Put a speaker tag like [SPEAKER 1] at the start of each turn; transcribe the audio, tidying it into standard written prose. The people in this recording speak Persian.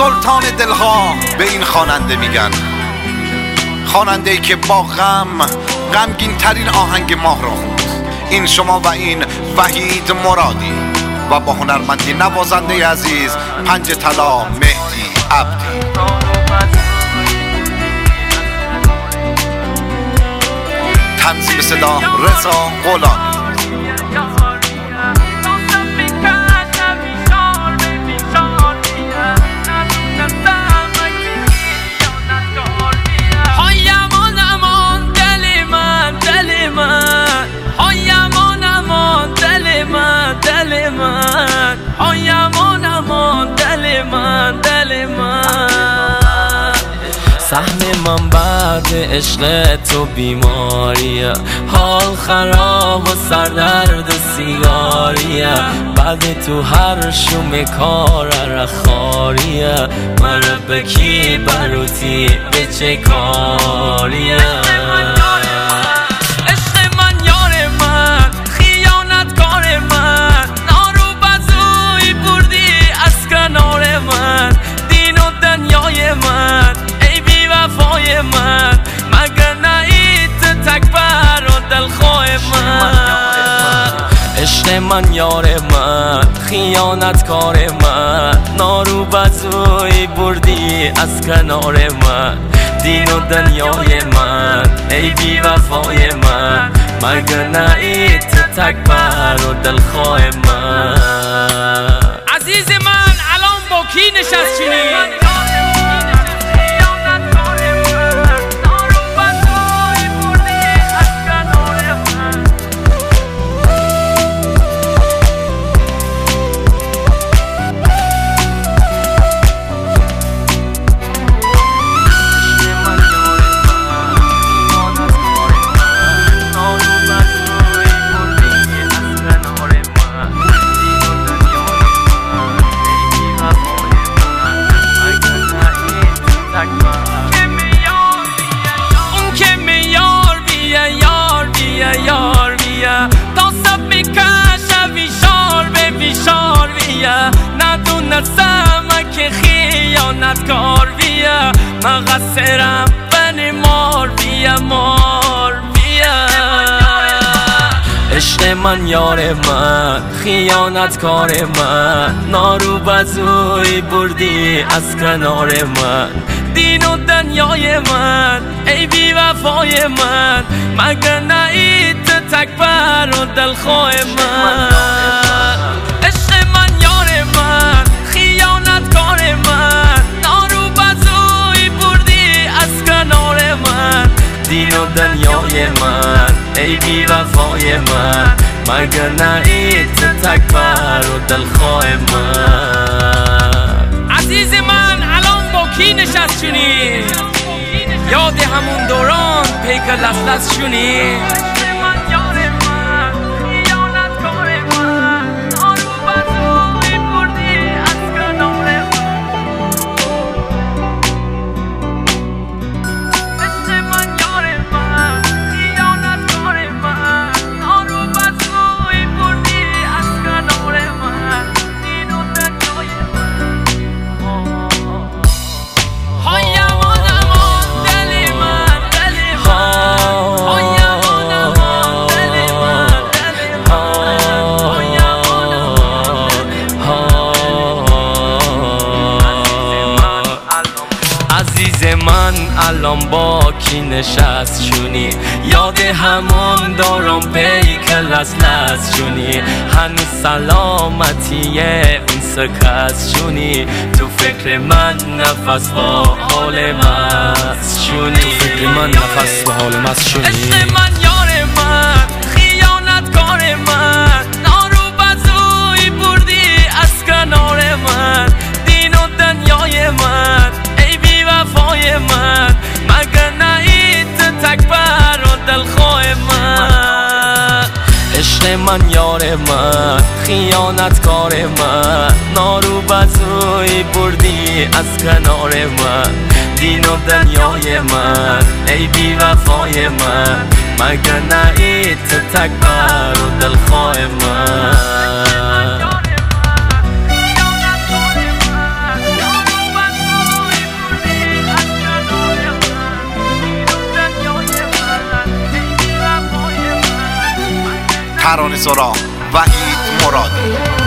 [SPEAKER 1] سلطان دلها به این خواننده میگن، خواننده‌ای که با غمگین ترین آهنگ ماه را خوند. این شما و این وحید مرادی و با هنرمندی نوازنده عزیز پنج طلا مهدی عبدی. تنظیم صدا رضا غلامی.
[SPEAKER 2] سهم من بعد عشق تو بیماریه، حال خراب و سردرد و سیگاریه، بعد تو هر شوم کار رخاریه، مرا بکی بروتی به چه کاریه. عشق من یار من، خیانتکار من، نارو بزوی بردی از کنار من، دین و دنیای من، ای بی وفای من، مگر نه تو تکبر و دلخواه من.
[SPEAKER 3] عزیز من الان با کی نشستی؟ که خیانتکار بیا، مقصرم بنی مار بیا، مار بیا. عشق من یار من، خیانتکار من، نارو بزوی بردی از کنار من، دین و دنیای من، ای بی وفای من، مگر نه تو تکبر و دلخواه من. دین و دنیای من، ای بی وفای من، مگر نه تو تکبر و دلخواه من. عزیز من الان با کی نشستی؟ یاد همون دوران پیک لس شونی؟
[SPEAKER 2] من الان با کی نشست شونی؟ یاد همون دارم پیک لس شونی، هنوز سلامتی اون سکست شونی، تو فکر من نفس با حال مست شونی، تو فکر من نفس با حال مست شونی.
[SPEAKER 3] عشق من یار من، خیانتکار من، نارو بزوی بردی از کنار من، دین و دنیای من، وفای من، مگر نه تو تکبر و دلخواه من.
[SPEAKER 2] عشق من یار من، خیانتکار من، نارو بزوی بردی از کنار من، دین و دنیای من، ای بی وفای من، مگر نه تو تکبر و دلخواه من.
[SPEAKER 1] ترانه سرا وحید مرادی.